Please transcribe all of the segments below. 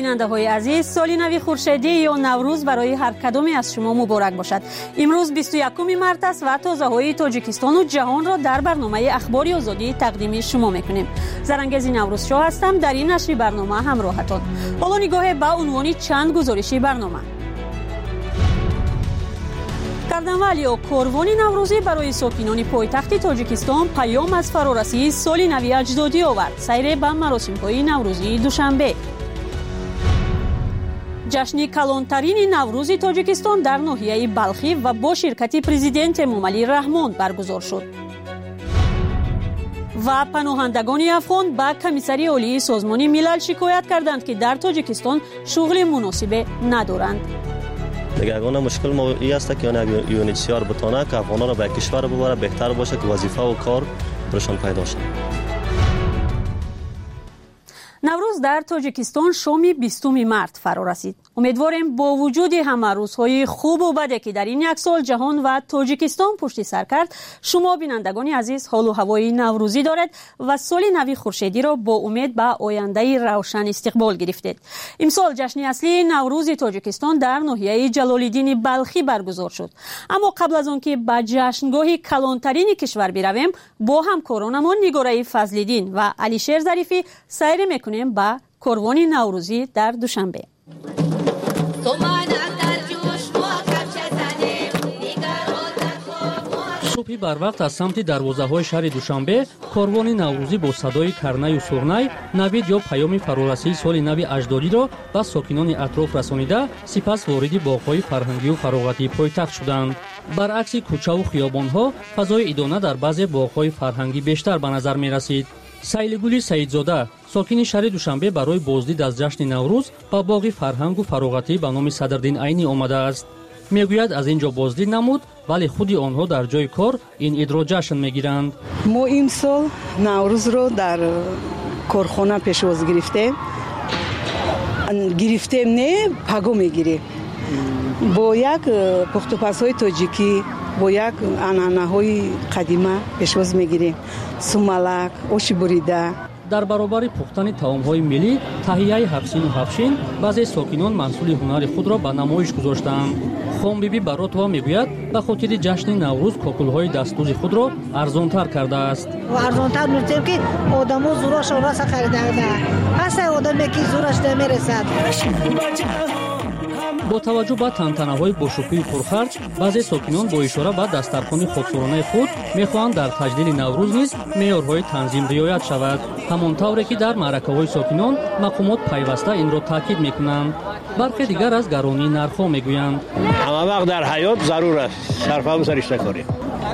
بیننده‌های عزیز، سال نو خورشیدی یا نوروز برای هر کدام از شما مبارک باشد. امروز 21 مارس است و تازه‌های تاجیکستان و جهان را در برنامه اخباری آزادی تقدیم شما می‌کنیم. زرنگز نوروز شاه هستم. در این نشر برنامه همراهتان. حالا نگاه به عنوان چند گزارشی برنامه. کاروان یا کاروان نوروزی برای ساکنان پایتخت تاجیکستان پیام از فرارسی سال نو اجدادی آورد. سیر به مراسم‌های نوروزی دوشنبه. جشن کلانترین نوروز تاجیکستان در ناحیه بلخی و با شرکت پرزیدنت امامعلی رحمان برگزار شد. و پناهندگان افغان به کمیسری عالی سازمان ملل شکایت کردند که در تاجیکستان شغل مناسب ندارند. یگانه مشکل ما این است که یونیسیار بتونه که افغانان را به کشور ببره، بهتر باشه که وظیفه و کار برشان پیدا شد. نوروز در تاجیکستان شام 20 مارس فرا رسید. امیدواریم با وجود همه روزهای خوب و بده که در این یک سال جهان و تاجیکستان پشت سر کرد، شما بینندگان عزیز حال و هوای نوروزی دارد و سال نو خورشیدی را با امید به آینده روشن استقبال گرفتید. امسال جشن اصلی نوروز تاجیکستان در ناحیه جلال‌الدین بلخی برگزار شد. اما قبل از آنکه به جشنگاه کلانترین کشور برویم، با همکارانمان نگاره فضل‌الدین و علیشیر ظریفی سیر میکنیم به کاروان نوروزی در دوشنبه. صبحی بر وقت از سمت دروازه‌های شهر دوشنبه کاروان نوروزی با صدای کرنه و سرنای نوید یا پیام فرارسی سال نو اجدادی را به ساکنان اطراف رسانیده، سپس وارد باغ‌های فرهنگی و فراغتی پایتخت شدند. برعکس کوچه و خیابان‌ها، فضای ادانه در بعضی باغ‌های فرهنگی بیشتر به نظر می‌رسید. سیلگولی سیدزاده، ساکن شهر دوشنبه، برای بازدید از جشن نوروز به باغ فرهنگ و فراغتی به نام صدرالدین عینی آمده است. میگوید از اینجا بازدید نمود، ولی خودی آنها در جای کار این عید را جشن میگیرند. ما این سال نوروز رو در کارخانه پیشواز گرفتیم نه پگو میگیریم با یک پخت و پزهای تاجیکی، با یک عنعنه‌های قدیمه پیشواز میگیریم. سومالک، آش بریده. در برابر پختن طعام‌های ملی، تهیه هفسین و هفشین، بعضی ساکنان محصول هنر خود را به نمایش گذاشتند. خان بیبی براتوا میگوید به خاطر جشن نوروز کاکل‌های دستدوز خود را ارزان‌تر کرده است. ارزان‌تر می‌گویم که آدم‌ها زورش را خریدند. پس آدمی که زورش نمی‌رسد. با توجه به تنتنه‌های باشکوه پرخرج، بعضی ساکنان با اشاره به دسترخوان خودسرانه خود می‌خواهند در تجلیل نوروز نیز معیارهای تنظیم رعایت شود، همانطوری که در معرکه‌های ساکنان مقامات پیوسته این را تاکید می‌کنند. برخی دیگر از گرانی نرخ‌ها می‌گویند همه وقت در حیات ضرور است صرفه و سرشته کاری.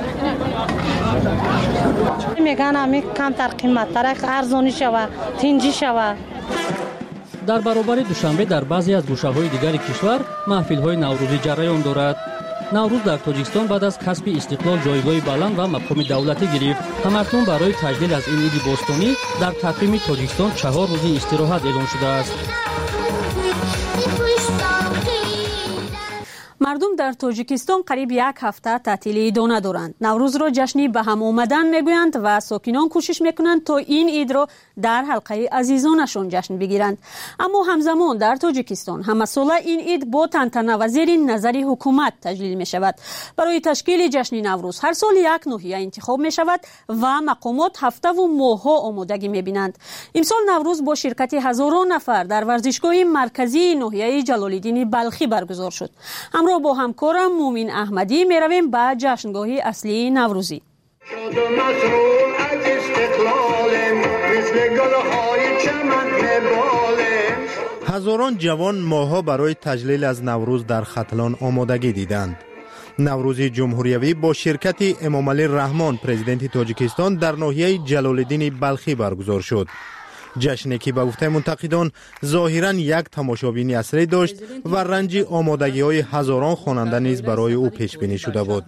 میگن همین کمتر قیمت‌تر ارزانی شود، تنجی شود. در برابر دوشنبه در بعضی از گوشه‌های دیگر کشور محفل‌های نوروزی جریان دارد. نوروز در تاجیکستان بعد از کسب استقلال جایگاه بلند و مقام دولتی گرفت. همکنون برای تجلیل از این عید باستانی در تقویم تاجیکستان 4 روز استراحت اعلام شده است. مردم در تاجیکستان قریب یک هفته تعطیل عیدانه دارند. نوروز را جشنی به هم آمدن میگویند و ساکنان کوشش میکنند تا این عید را در حلقه عزیزانشان جشن بگیرند. اما همزمان در تاجیکستان همه ساله این عید با تنتنه و زیر نظر حکومت تجلیل می شود. برای تشکیل جشن نوروز هر سال یک ناحیه انتخاب می شود و مقامات هفته و ماه‌ها آمادگی می بینند. امسال نوروز با شرکت هزاران نفر در ورزشگاه مرکزی ناحیه جلال‌الدین بلخی برگزار شد. همراه با همکارم مومین احمدی می رویم به جشنگاه اصلی نوروزی. هزاران جوان ماها برای تجلیل از نوروز در ختلان آمادگی دیدند. نوروز جمهوریوی با شرکت امامعلی رحمان پرزیدنت تاجیکستان در ناحیه جلال‌الدین بلخی برگزار شد. جشنی که به گفته منتقدان ظاهراً یک تماشابینی اصلی داشت و رنج آمادگی‌های هزاران خواننده نیز برای او پیش بینی شده بود.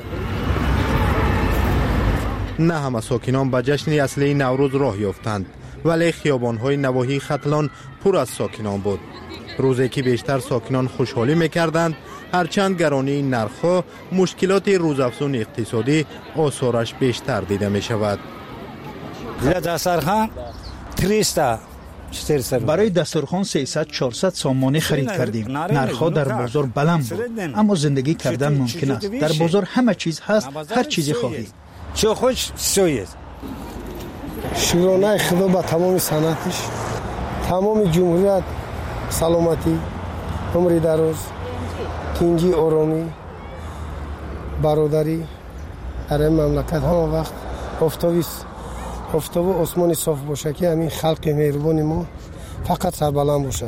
نه همه ساکنان به جشن اصلی نوروز راه یافتند، ولی خیابان‌های نواحی ختلان پر از ساکنان بود. روزی که بیشتر ساکنان خوشحالی می‌کردند، هرچند گرانی نرخ‌ها، مشکلات روزافزون اقتصادی آثارش بیشتر دیده می‌شود. دسترخوان 300 برای دسترخوان 300-400 سامانه خرید کردیم. نرخ‌ها در بازار بلند بود، اما زندگی کردن ممکن است. در بازار همه چیز هست، هر چیزی خواهی. چه خوش سوید. شورانه خدا با تمام صنعتش، تمام جمهوریت سلامتی، عمر دراز، تنجی آرامی، برادری در این مملکت همه وقت آفتاب و آسمان صاف باشه که همین خلق مهربان ما فقط سربلند باشه.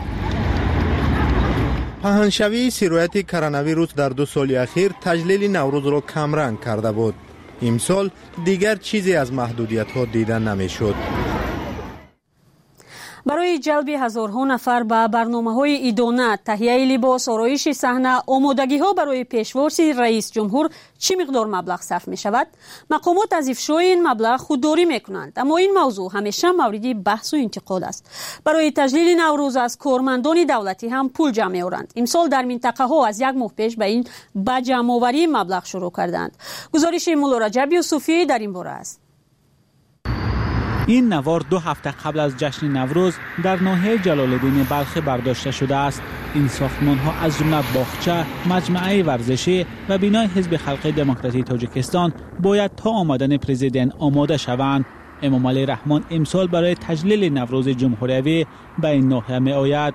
پهنشوی سیرویت کرونا ویروس در 2 سال اخیر تجلیل نوروز را کمرنگ کرده بود. امسال دیگر چیزی از محدودیت ها دیده نمیشد. برای جلب هزارها نفر به برنامه‌های ایدانه، تهیه لباس، آرایش صحنه، آمادگی‌ها برای پیشواز رئیس جمهور چه مقدار مبلغ صرف می‌شود؟ مقامات از افشای این مبلغ خودداری می‌کنند، اما این موضوع همیشه مورد بحث و انتقاد است. برای تجلیل نوروز از کارمندان دولتی هم پول جمع می‌آورند. امسال در منطقه‌ها از 1 ماه پیش به این جمع‌آوری مبلغ شروع کردند. گزارش مولا رجب یوسفی در این باره است. این نوار 2 هفته قبل از جشن نوروز در ناحیه جلال‌الدین بلخ برداشته شده است. این ساختمان‌ها از جمله باغچه، مجمع ورزشی و بینای حزب خلق دموکراسی تاجیکستان باید تا آمدن پرزیدنت آماده شوند. امامعلی رحمان امسال برای تجلیل نوروز جمهوریوی به این ناحیه می‌آید.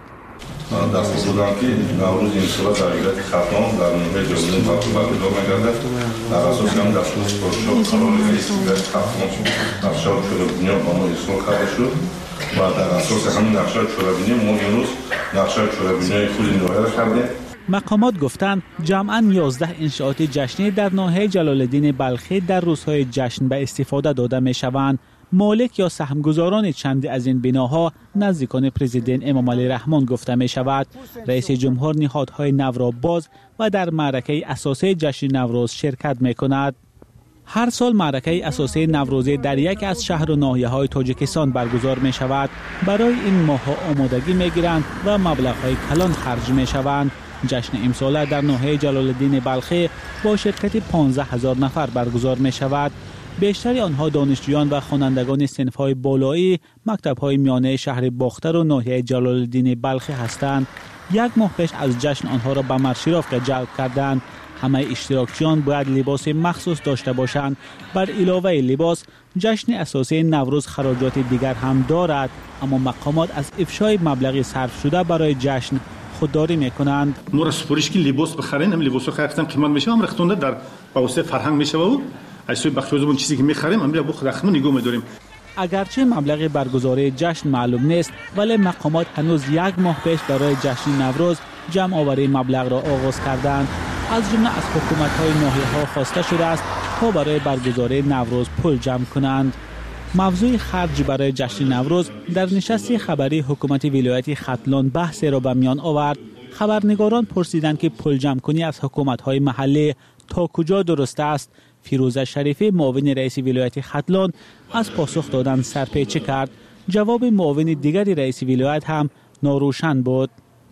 دست بودم که نوروز امسال در ایالت ختام در ناحیه جلال‌الدین بلخ برگزار می‌گردد. در اساس هم دستور پروژه قرار رئیس ختام نقشه چوبینی با ما اصلاح کرده شد و در اساس همین نقشه چوبینی ما امروز نقشه چوبینی خود ناحیه را کردیم. مقامات گفتند جمعاً 11 انشاءات جشنی در ناحیه جلال‌الدین بلخی در روزهای جشن به استفاده داده می‌شوند. مالک یا سهمگزاران چندی از این بناها نزدیکان پرزیدنت امامعلی رحمان گفته می شود. رئیس جمهور نهادهای نو را باز و در معرکه اساسی جشن نوروز شرکت می کند. هر سال معرکه اساسی نوروزی در یک از شهر و ناحیه های تاجیکستان برگزار می شود. برای این ماه‌ها آمادگی می گیرند و مبلغ‌های کلان خرج می شوند. جشن امسال در ناحیه جلال‌الدین بلخی با شرکت 15,000 نفر برگزار می شود. بیشتر آنها دانشجویان و خوانندگان صنف‌های بالایی مکتب‌های میانه شهر باختر و ناحیه جلال‌الدین بلخی هستند. 1 ماه پیش از جشن آنها را به مرشیرافکه جلب کردند. همه اشتراکچیان باید لباس مخصوص داشته باشند. بر علاوه لباس، جشن اساسی نوروز خراجات دیگر هم دارد، اما مقامات از افشای مبلغ صرف شده برای جشن خودداری میکنند. ما را سپارش که لباس بخرین، هم لباسو خریدن قیمت میشه، هم رختونده در واسه فرهنگ میشه و از سوی بخشوزمون چیزی که میخریم هم بخ رقم نگاه میداریم. اگرچه مبلغ برگزاری جشن معلوم نیست، ولی مقامات هنوز 1 ماه پیش برای جشن نوروز جمع آوری مبلغ را آغاز کردند. از جمله از حکومت‌های ناحیه‌ها خواسته شده است تا برای برگزاری نوروز پول جمع کنند. موضوع خرج برای جشن نوروز در نشست خبری حکومت ولایت ختلان بحث را به میان آورد. خبرنگاران پرسیدند که پول جمع کنی از حکومت‌های محلی تا کجا درست است. فیروزه شریفی معاون رئیس ولایت ختلان از پاسخ دادن سرپیچی کرد. جواب معاون دیگری رئیس ولایت هم ناروشن بود.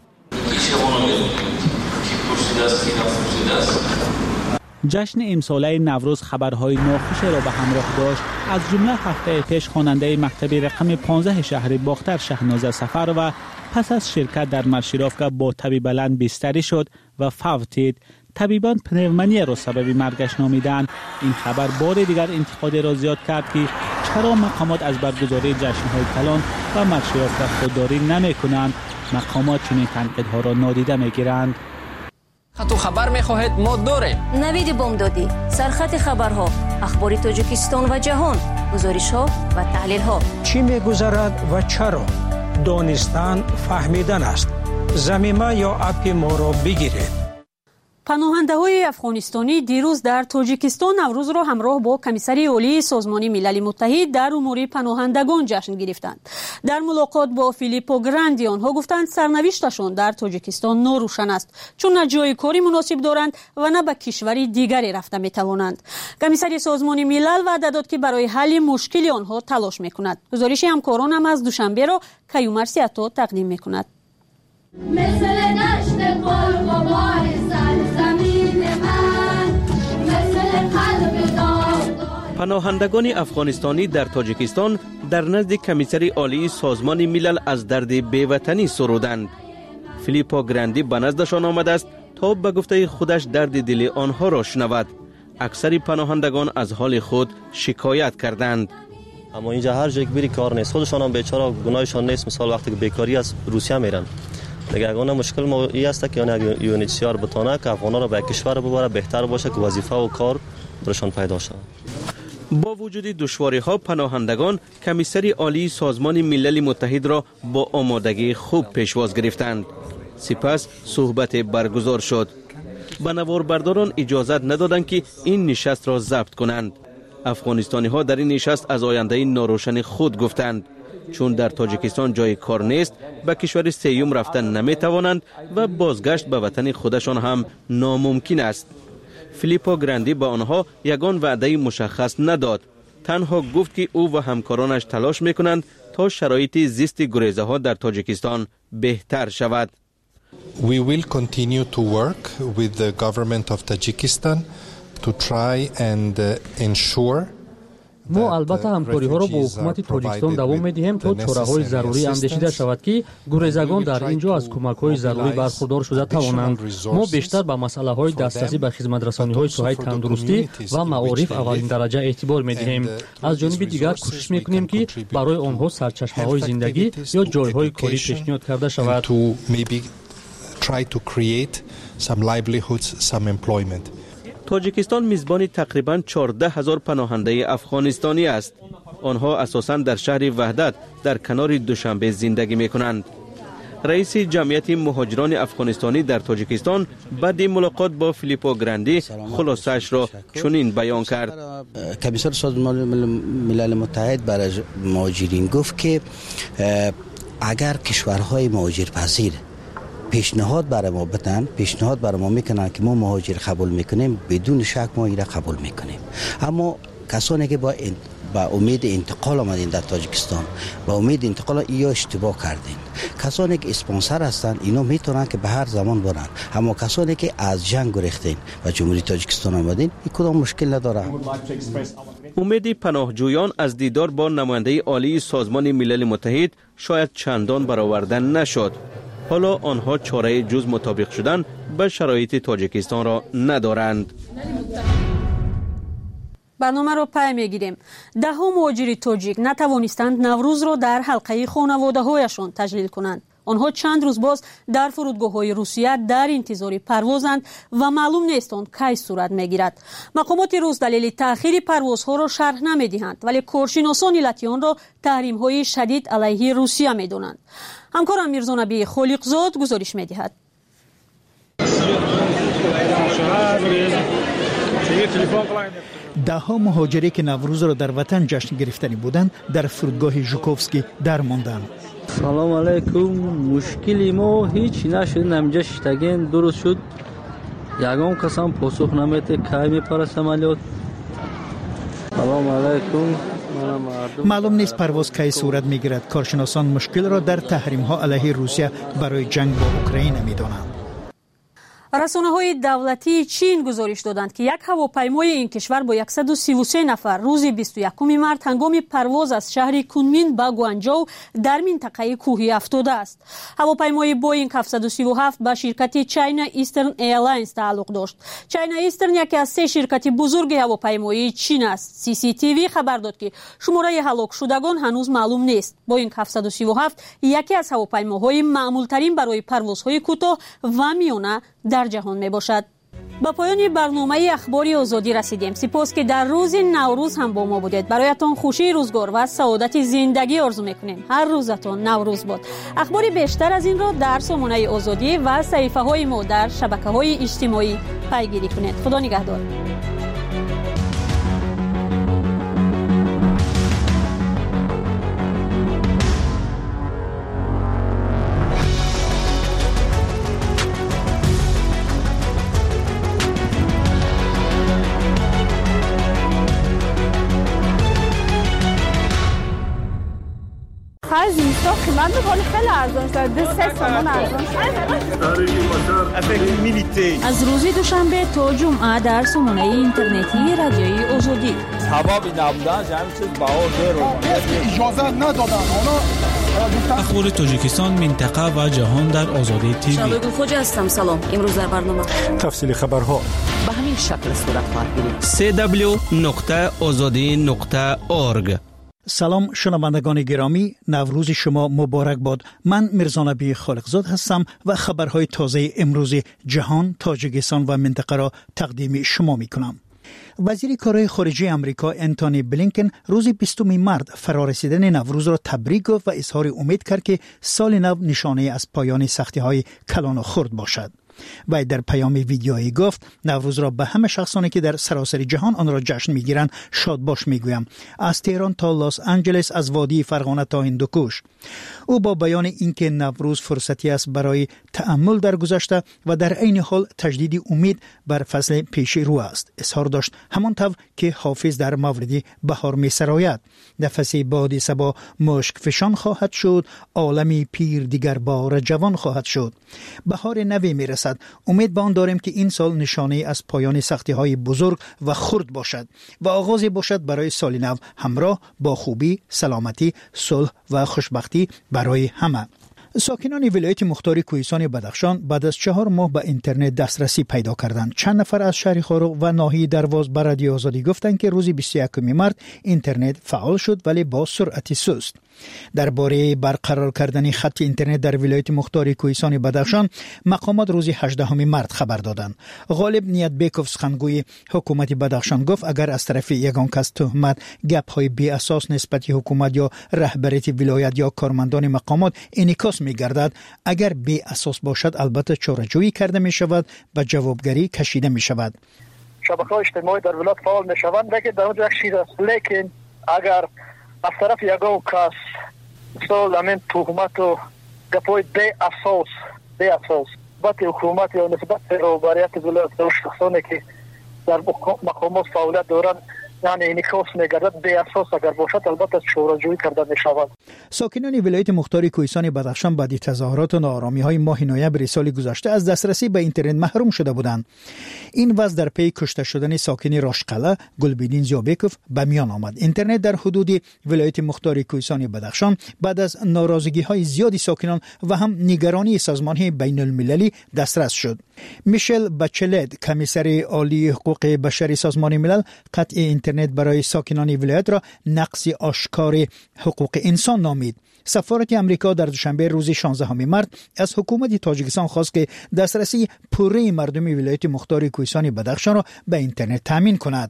جشن امساله نوروز خبرهای ناخوش را به همراه داشت. از جمله هفته پیش خواننده مکتب رقم 15 شهر باختر شهناز سفر و پس از شرکت در مرشیرافکه با تبی بلند بستری شد و فوتید. طبیبان پنومونی را سبب مرگش نامیدند. این خبر بار دیگر انتقاد را زیاد کرد که چرا مقامات از برگزاری جشن‌های کلان و مرشیرافکه خودداری نمی‌کنند. مقامات چنین تنقیدها را نادیده می‌گیرند. تو خبر می‌خواهید ما داریم. نوید بامدادی، سرخط خبرها، اخبار تاجیکستان و جهان، گزارش‌ها و تحلیل‌ها. چی می‌گذرد و چرا؟ دانستن فهمیدن است. زمینه یا اپ ما را بگیرید. پناهنده‌های افغانستانی دیروز در تاجیکستان نوروز را همراه با کمیسری عالی سازمان ملل متحد در امور پناهندگان جشن گرفتند. در ملاقات با فیلیپو گراندی آنها گفتند سرنوشتشان در تاجیکستان ناروشن است، چون نه جای کاری مناسب دارند و نه به کشوری دیگری رفته می‌توانند. کمیسری سازمان ملل وعده داد که برای حل مشکل آنها تلاش می‌کند. گزارش همکاران هم از دوشنبه را کیومرث عطا تقدیم می‌کند. مثل دشت قرقبار سرزمین من، مثل قلب داغ. پناهندگان افغانستانی در تاجیکستان در نزد کمیسر عالی سازمان ملل از درد بیوطنی سرودند. فیلیپو گراندی به نزدشان آمده است تا به گفته خودش درد دل آنها را شنود. اکثر پناهندگان از حال خود شکایت کردند. اما اینجا هر جایی که بری کار نیست، خودشان هم بیچاره گناهشان نیست. مثال وقتی که بیکاری از روسیه میرن دیگه اگه مشکل ما این است که یونیسیار بتونه که افغانا را به کشور ببره، بهتر باشه که وظیفه و کار برشان پیدا شود. با وجود دشواری‌ها پناهندگان کمیسر عالی سازمان ملل متحد را با آمادگی خوب پیشواز گرفتند. سپس صحبت برگزار شد. به نواربرداران اجازت ندادند که این نشست را ضبط کنند. افغانستانی‌ها در این نشست از آینده ناروشن خود گفتند. چون در تاجیکستان جای کار نیست، به کشور سیوم رفتن نمی‌توانند و بازگشت به وطن خودشان هم ناممکن است. فیلیپو گراندی با آنها یگان وعده مشخص نداد. تنها گفت که او و همکارانش تلاش می‌کنند تا شرایط زیست گریزه ها در تاجیکستان بهتر شود. We will continue to work with the government of Tajikistan to try and ensure ما البته همکاری ها را با حکومت تاجیکستان دوام می‌دهیم تا چاره‌های ضروری اندیشیده شود که گریزگان در اینجا از کمک‌های ضروری برخوردار شده توانند. ما بیشتر به مسئله‌های دسترسی به خدمت‌رسانی‌های ساحه تندرستی و معارف اولین درجه اعتبار می‌دهیم. از جانب دیگر کوشش می‌کنیم که برای آنها سرچشمه‌های زندگی یا جای‌های کاری پیشنهاد کرده شود. try to create some livelihoods, some employment. تاجیکستان میزبان تقریباً 14,000 پناهنده افغانستانی است. آنها اساساً در شهر وحدت در کنار دوشنبه زندگی می‌کنند. رئیس جمعیت مهاجران افغانستانی در تاجیکستان بعد ملاقات با فیلیپو گراندی خلاصه‌اش را چنین بیان کرد. کمیسر سازمان ملل متحد برای مهاجرین گفت که اگر کشورهای مهاجرپذیر پیشنهاد برای ما بدن، پیشنهاد برای ما میکنن که ما مهاجر قبول میکنیم، بدون شک ما این را قبول میکنیم. اما کسانی که با امید انتقال آمدین در تاجیکستان، با امید انتقال یا اشتباه کردین. کسانی که اسپانسر هستند اینا میتونن که به هر زمان برن، اما کسانی که از جنگ گریختین و جمهوری تاجیکستان آمدین این کدام مشکل نداره. امید پناهجویان از دیدار با نماینده عالی سازمان ملل متحد شاید چندان برآوردن نشد. حالا آنها چاره جز مطابق شدن به شرایط تاجیکستان را ندارند. برنامه را پای میگیریم. دهها مهاجر تاجیک نتوانستند نوروز را در حلقه خانواده‌هایشان تجلیل کنند. آنها چند روز باز در فرودگاه‌های روسیه در انتظار پروازند و معلوم نیست آن کی صورت میگیرد. مقامات روس دلیل تأخیر پروازها را شرح نمیدهند، ولی کارشناسان علت آن را تحریم‌های شدید علیه روسیه میدانند. همکارم میرزا نبی خالقزاد گزارش میدهد. دهها مهاجری که نوروز را در وطن جشن گرفتنی بودند در فرودگاه ژوکوفسکی در ماندند. سلام علیکم. مشکلی ما هیچ نشد، نمیجا شدگین درست شد. یگان کسان پاسخ نمیده کی میپره سمالیات. سلام علیکم. معلوم نیست پرواز کی صورت میگیرد. کارشناسان مشکل را در تحریم ها علیه روسیه برای جنگ با اوکراین میدانند. رسانه‌های دولتی چین گزارش دادند که یک هواپیمای این کشور با 133 نفر روز 21 مارس هنگام پرواز از شهر کونمین به گوانجو در منطقه کوهی افتاده است. هواپیمای بوئینگ 737 به شرکت چاینا ایسترن ایرلاینز تعلق داشت. چاینا ایسترن یکی از 3 شرکت بزرگ هواپیمایی چین است. CCTV خبر داد که شماره هلاک شدگان هنوز معلوم نیست. بوئینگ 737 یکی از هواپیماهای معمول‌ترین برای پروازهای کوتاه و میانه در جهان می باشد. با پایان برنامه اخباری آزادی رسیدیم. سپاس که در روز نوروز هم با ما بودید. برایتان خوشی روزگار و سعادت زندگی آرزو میکنیم. هر روزتان نوروز باد. اخباری بیشتر از این را در سامانه آزادی و صفحه های ما در شبکه‌های اجتماعی پیگیری کنید. خدا نگهدار. آخر زمستان قیمت بالا خیلی ارزان شد. 3 تومان ارزان شد. از روز دوشنبه تا جمعه در سامانه اینترنتی رادیوی آزادی. حبابی نبودن جمعی چیز بهار اجازه ندادن. اخبار تاجیکستان، منطقه و جهان در آزادی تیوی. شادو خوجا هستم. سلام. امروز در برنامه تفصیل خبرها به همین شکل صورت خواهد گرفت. www.azadi.org. سلام شنوندگان گرامی، نوروز شما مبارک باد. من میرزا نبی خالقزاد هستم و خبرهای تازه امروز جهان، تاجیکستان و منطقه را تقدیم شما می کنم. وزیر کارهای خارجه آمریکا انتونی بلینکن روز 20 مارس فرارسیدن نوروز را تبریک گفت و اظهار امید کرد که سال نو نشانه از پایان سختی‌های کلان و خرد باشد. و در پیام ویدیویی گفت نوروز را به همه شخصانی که در سراسر جهان آن را جشن میگیرند شاد باش میگویم، از تهران تا لس آنجلس، از وادی فرغانه تا هندوکوش. او با بیان اینکه نوروز فرصتی است برای تأمل در گذشته و در عین حال تجدید امید بر فصل پیش رو است، اظهار داشت همانطور که حافظ در مورد بهار می‌سراید: نفس باد صبا مشک فشان خواهد شد، عالمی پیر دیگر بار جوان خواهد شد. بهار نوی میرسد. امید به آن داریم که این سال نشانه از پایان سختی‌های بزرگ و خرد باشد و آغاز باشد برای سال نو همراه با خوبی، سلامتی، صلح و خوشبختی برای همه. ساکنان ولایت مختار کوهستان بدخشان بعد از 4 ماه به اینترنت دسترسی پیدا کردند. چند نفر از شهر خاروق و ناحیه درواز به رادیو آزادی گفتند که روز 21 مارس اینترنت فعال شد ولی با سرعت سست. درباره برقرار کردن خط اینترنت در ولایت مختار کوهستان بدخشان مقامات روز 18 مارس خبر دادند. غالب نیت بیکوف سخنگوی حکومت بدخشان گفت اگر از طرف یگان کس تهمت، گپ‌های بی اساس نسبت حکومت یا رهبریت ولایت یا کارمندان مقامات انعکاس می‌گردد، اگر بی اساس باشد البته چاره‌جویی کرده می‌شود و جوابگری کشیده می‌شود. شبکه‌های اجتماعی در ولایت فعال می‌شوند لیکن در اونجا چیز است، لیکن اگر از طرف یگان کس همین تهمت و گپ‌های بی اساس نسبت حکومت یا نسبت رهبریت ولایت و شخصانی که در مقامات فعالیت دارند یعنی انعکاس می‌گردد بی اساس اگر باشد البته چاره‌جویی کرده می‌شود. ساکنان ولایت مختار کوهستان بدخشان بعد از تظاهرات و ناآرامی‌های ماه نوامبر سال گذشته از دسترسی به اینترنت محروم شده بودند. این وضع در پی کشته شدن ساکن راشقله گلبدین زیابکوف به میان آمد. اینترنت در حدود ولایت مختار کوهستان بدخشان بعد از ناراضگی‌های زیادی ساکنان و هم نگرانی سازمان‌های بین‌المللی دسترس شد. میشل بچلت، کمیسر عالی حقوق بشری سازمان ملل، قطع اینترنت برای ساکنان ولایت را نقض آشکار حقوق انسان نامید. سفارت امریکا در دوشنبه روز 16 مارس از حکومت تاجیکستان خواست که دسترسی پوره مردم ولایت مختار کوهستان بدخشان را به اینترنت تامین کند.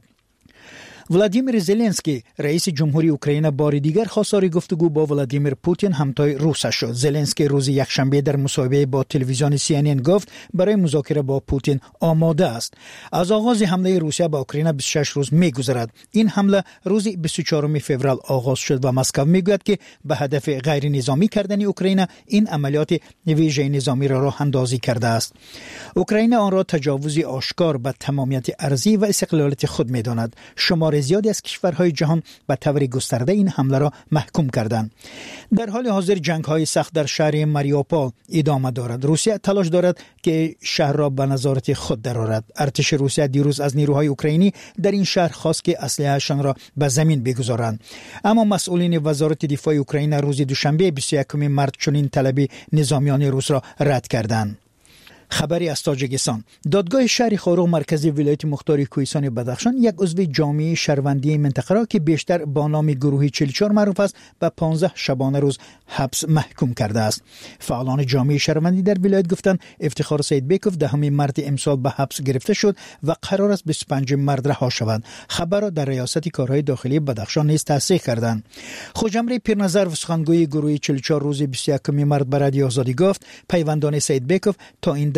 ولادیمیر زلنسکی رئیس جمهوری اوکراین بار دیگر خواستار گفتگو با ولادیمیر پوتین همتای روسیه شد. زلنسکی روز یکشنبه در مصاحبه با تلویزیون CNN گفت برای مذاکره با پوتین آماده است. از آغاز حمله روسیه به اوکراین 26 روز می‌گذرد. این حمله روز 24 فوریه آغاز شد و مسکو میگوید که به هدف غیر نظامی کردن اوکراین این عملیات ویژه نظامی را راه اندازی کرده است. اوکراین آن را تجاوزی آشکار به تمامیت ارضی و استقلالیت خود می‌داند. شمار زیادی از کشورهای جهان به طور گسترده این حمله را محکوم کردند. در حال حاضر جنگ‌های سخت در شهر ماریوپول ادامه دارد. روسیه تلاش دارد که شهر را به نظارت خود درآورد. ارتش روسیه دیروز از نیروهای اوکراینی در این شهر خواست که اسلحه‌شان را به زمین بگذارند، اما مسئولین وزارت دفاع اوکراین روز دوشنبه 21 مارس چنین طلب نظامیان روس را رد کردند. خبری از تاجیکستان. دادگاه شهر خاروق مرکزی ولایت مختار کوهستان بدخشان یک عضو جامعه شهروندی منطقه را که بیشتر با نام گروه 44 معروف است به 15 شبانه روز حبس محکوم کرده است. فعالان جامعه شهروندی در ولایت گفتند افتخار سید بیکوف 10 مارس امسال به حبس گرفته شد و قرار است 25 مارس رها شود. خبر را در ریاست کارهای داخلی بدخشان نیز تصدیق کردند. خوجمری پیرنظر و سخنگوی گروه 44 روز 21 مارس به رادیو آزادی گفت پیوندان سید بیکوف تا این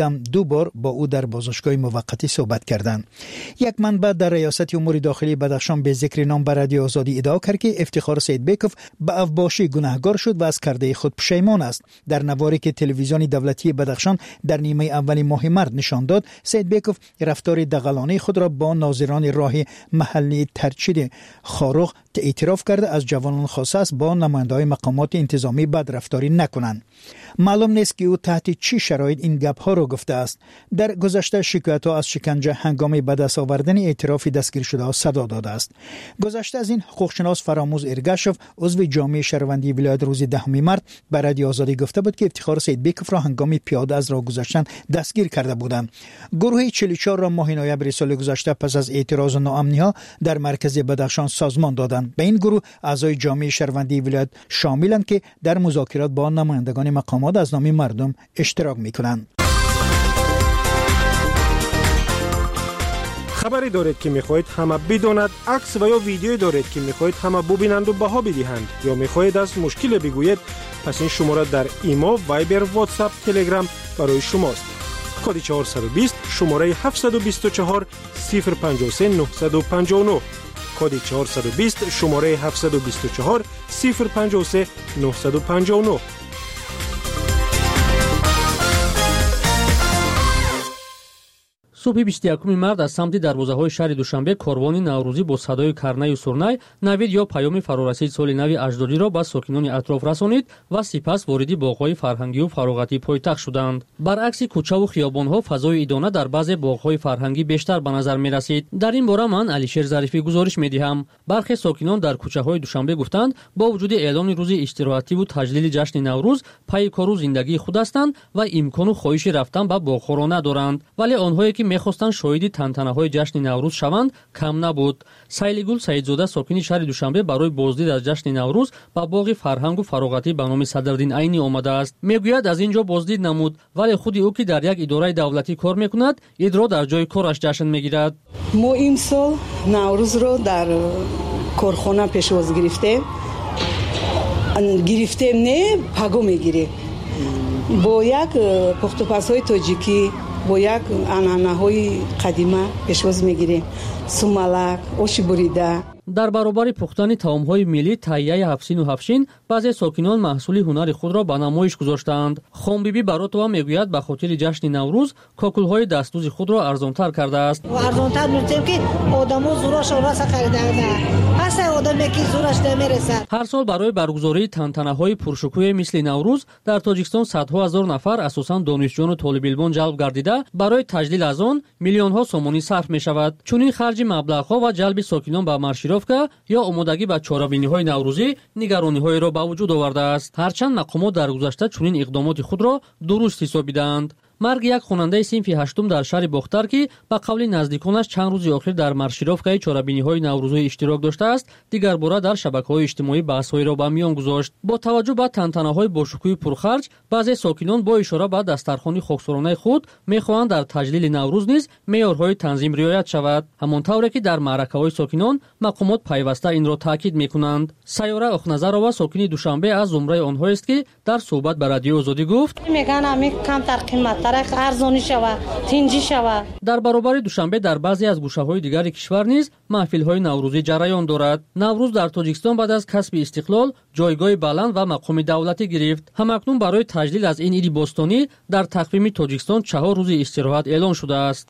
کم 2 بار با او در بازداشتگاه موقتی صحبت کردند. یک منبع در ریاست امور داخلی بدخشان به ذکر نام به رادیو آزادی ادعا کرد که افتخار سیدبیکوف به افباشی گناهکار شد و از کرده خود پشیمان است. در نواری که تلویزیون دولتی بدخشان در نیمه اول ماه مارس نشان داد، سیدبیکوف رفتار دغلانه خود را با ناظران راه محلی ترچید خاروق اعتراف کرده از جوانان خواسته است با نماینده‌های مقامات انتظامی بدرفتاری نکنند. معلوم نیست که او تحت چه شرایط این گپ‌ها را گفته است. در گذشته شکایت‌ها از شکنجه هنگام به دست آوردن اعتراف دستگیر شده صدا داده است. گذشته از این حقوقشناس فراموز ارگاشوف عضو جامعه شهروندی ولایت روز 10 مارس به رادیو آزادی گفته بود که افتخار سیدبیکوف را هنگام پیاده از راه گذشتن دستگیر کرده بودند. گروه 44 را ماه نوامبر سال گذشته پس از اعتراض و ناامنی‌ها در مرکز بدخشان سازمان دادند. به این گروه اعضای جامعه شهروندی ولایت شاملند که در مذاکرات با نمایندگان مقامات از نام مردم اشتراک می‌کنند. خبری دارید که می‌خواهید همه بداند، عکس و یا ویدیویی دارید که می‌خواهید همه ببینند و بها بدهند یا می‌خواهید از مشکل بگویید، پس این شماره در ایما، وایبر، واتساپ، تلگرام برای شماست. کد 420 شماره 724 053 959 کد 420 شماره 724 053 959. صبح 21 مارس از سمت دروازه‌های شهر دوشنبه کاروانی نوروزی با صدای کرنه و سرنای نوید یا پیام فرارسید سال نو اجدادی را به ساکنان اطراف رسانید و سپس واردی باغ‌های فرهنگی و فراغتی پایتخت شدند. برعکس کوچه و خیابان‌ها فضای ایدانه در بعضی باغ‌های فرهنگی بیشتر به نظر می‌رسید. در این باره من علیشیر ظریفی گزارش می‌دهم. برخی ساکنان در کوچه‌های دوشنبه گفتند با وجود اعلان روز استراحتی و تجلیل جشن نوروز پای کار و زندگی خود هستند و امکان و خواهش رفتن به باغ‌ها را ندارند، ولی آنهایی که می‌خواستند شاهد تنتنه‌های جشن نوروز شوند کم نبود. سیلیگل سعیدزاده ساکن شهر دوشنبه برای بازدید از جشن نوروز به باغ فرهنگ و فراغتی به نام صدرالدین عینی آمده است. میگوید از اینجا بازدید نمود، ولی خود او که در یک اداره دولتی کار میکند عید را در جای کارش جشن میگیرد. ما امسال نوروز را در کارخانه پیشواز گرفتیم نه پگو میگیریم با یک پخت و پزهای تاجیکی، با یک عنعنه‌های قدیمی پیشواز میگیریم، سومالک، آش بریده. در برابر پختن طعام‌های ملی تهیه هفسین و هفشین بعضی ساکنان محصول هنر خود را به نمایش گذاشتند. خانبیبی براتوا میگوید به خاطر جشن نوروز کاکل‌های دستدوز خود را ارزان‌تر کرده است. ارزان‌تر می‌گویم که آدم‌ها زورش را خریدند. پس آدمی که زورش نمی‌رسد. هر سال برای برگزاری تنتنه‌های پرشکوه مثل نوروز در تاجیکستان صدها هزار نفر اساساً دانشجویان و طالب علمان جلب گردیده برای تجلیل از آن میلیون‌ها سومانی صرف می‌شود. چنین خرج مبلغ‌ها و جلب ساکنان به مارشیروفکا یا آمادگی به چاره‌بینی‌های نوروزی نگرانی‌های را به وجود آورده است. هرچند مقامات در گذشته چنین اقدامات خود را درست حسابیدند. مرگ یک خواننده صنف هشتم در شهر باختر که به قول نزدیکانش چند روز اخیر در مارشیروفکای چاره‌بینی‌های نوروزی اشتراک داشته است، دیگر باره در شبکه‌های اجتماعی بحث‌هایی را به میان گذاشت. با توجه به تنتنه‌های با شکوه پرخرج، بعضی ساکنان با اشاره به دسترخوان خاکسارانه خود می‌خواهند در تجلیل نوروز نیز معیارهای تنظیم رعایت شود، همانطور که در معرکه‌های ساکنان مقامات پیوسته این را تاکید می‌کنند. سیاره اخنظرова ساکن دوشنبه از زمره آنها است که در صحبت با رادیو آزادی گفت: میگن همین کم تر قیمت ارزانی شود، تنجی شود. در برابر دوشنبه در بعضی از گوشه‌های دیگر کشور نیز محفل‌های نوروزی جریان دارد. نوروز در تاجیکستان بعد از کسب استقلال جایگاه بلند و مقام دولتی گرفت. همکنون برای تجلیل از این عید باستانی در تقویم تاجیکستان 4 روز استراحت اعلان شده است.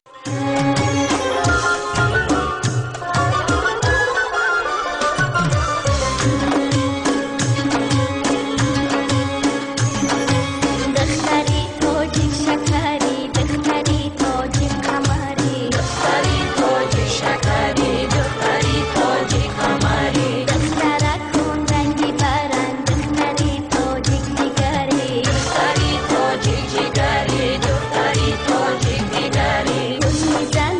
زن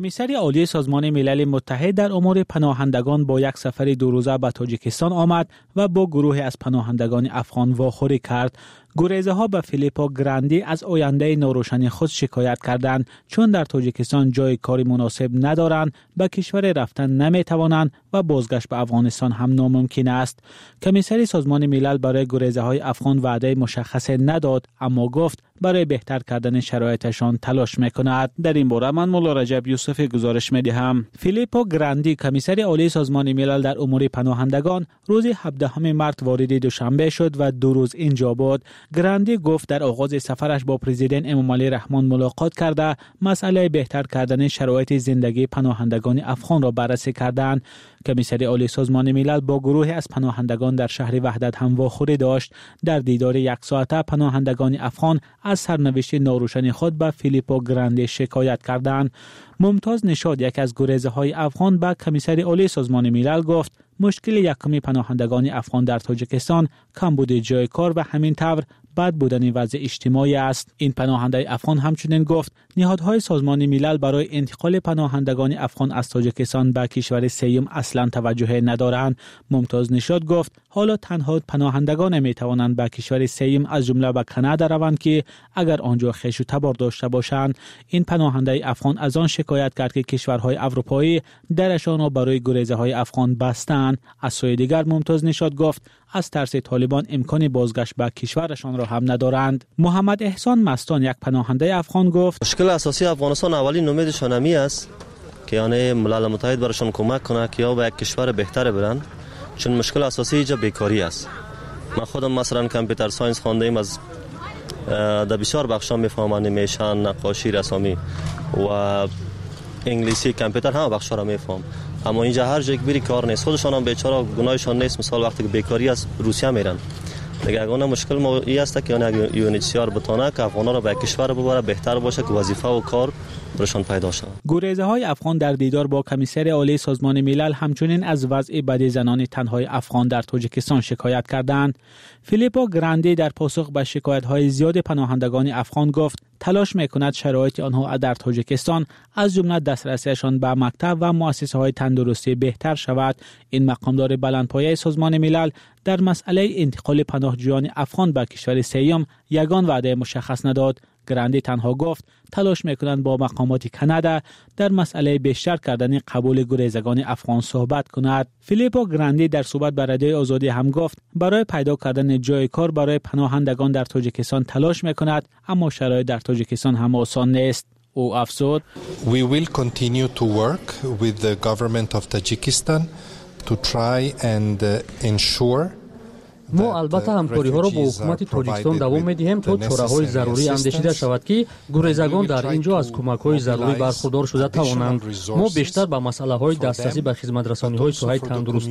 کمیسر عالی سازمان ملل متحد در امور پناهندگان با یک سفر 2 روزه به تاجیکستان آمد و با گروهی از پناهندگان افغان واخوری کرد. گریزه ها به فیلیپو گراندی از آینده ناروشن خود شکایت کردند، چون در تاجیکستان جای کاری مناسب ندارند، به کشور رفتن نمی توانند و بازگشت به افغانستان هم ناممکن است. کمیسر سازمان ملل برای گریزه های افغان وعده مشخص نداد، اما گفت برای بهتر کردن شرایطشان تلاش میکند. در این باره من مولا رجب یوسف گزارش میدهم. فیلیپو گراندی کمیسر عالی سازمان ملل در امور پناهندگان روز 17 مارس وارد دوشنبه شد و 2 روز اینجا بود. گراندی گفت در آغاز سفرش با پرزیدنت امامعلی رحمان ملاقات کرده مسئله بهتر کردن شرایط زندگی پناهندگان افغان را بررسی کردند. کمیسر عالی سازمان ملل با گروهی از پناهندگان در شهر وحدت هم واخوری داشت. در دیدار 1 ساعته پناهندگان افغان از سرنوشت ناروشن خود به فیلیپو گراندی شکایت کردند. ممتاز نشاد، یک از گریزه های افغان، به کمیسر عالی سازمان ملل گفت مشکل یکمی پناهندگان افغان در تاجیکستان کمبود جای کار و همین طور بد بودن وضع اجتماعی است. این پناهنده افغان همچنین گفت نهادهای سازمان ملل برای انتقال پناهندگان افغان از تاجیکستان به کشور سوم اصلا توجه ندارند. ممتاز نشاد گفت حالا تنها پناهندگان می توانند به کشور سوم از جمله به کانادا روند که اگر آنجا خویش و تبار داشته باشند. این پناهنده افغان از آن شکایت کرد که کشورهای اروپایی درشان را برای گریزه های افغان بستند. از سوی دیگر ممتاز نشاد گفت از ترس طالبان امکان بازگشت به کشورشان را هم ندارند. محمد احسان مستان، یک پناهنده افغان، گفت مشکل اساسی افغانستان اولین امیدشان همی است که یعنی ملل متحد برشان کمک کنه که یا به یک کشور بهتر برن، چون مشکل اساسی اینجا بیکاری است. من خودم مثلا کامپیوتر ساینس خوانده ایم، از در بسیار بخشا میفهمم، نمیشن نقاشی، رسامی و انگلیسی، کامپیوتر همه بخشا را میفهم، اما اینجا هر جایی بری کار نیست. خودشان هم بیچاره گناهشان نیست، مثلا وقتی که بیکاری است روسیه میرن. دیگه اگه مشکل این است که اون یونیسیار بتونه که افغانا را به کشور ببره بهتر باشه که وظیفه و کار برشان پیدا شود. گریزه های افغان در دیدار با کمیسر عالی سازمان ملل همچنین از وضع بد زنان تنهای افغان در تاجیکستان شکایت کردند. فیلیپو گراندی در پاسخ به شکایت های زیاد پناهندگان افغان گفت تلاش میکند شرایط آنها در تاجیکستان از جمله دسترسیشان به مکتب و مؤسسه های تندرستی بهتر شود. این مقامدار بلندپایه سازمان ملل در مسئله انتقال پناهجویان افغان به کشور سوم یگان وعده مشخص نداد. گراندی تنها گفت تلاش میکنند با مقامات کانادا در مسئله بیشتر کردن قبول گریزگان افغان صحبت کند. فیلیپو گراندی در صحبت با رادیوی آزادی هم گفت برای پیدا کردن جای کار برای پناهندگان در تاجیکستان تلاش میکند، اما شرایط در تاجیکستان هم آسان نیست. او افزود We will continue to work with the government of Tajikistan to try and ensure ما البته همکاری ها را با حکومت تاجیکستان دوام می‌دهیم تا چاره‌های ضروری اندیشیده شود که گریزگان در اینجا از کمک‌های ضروری برخوردار شده توانند. ما بیشتر به مسئله‌های دسترسی به خدمت‌رسانی‌های ساحه تندرستی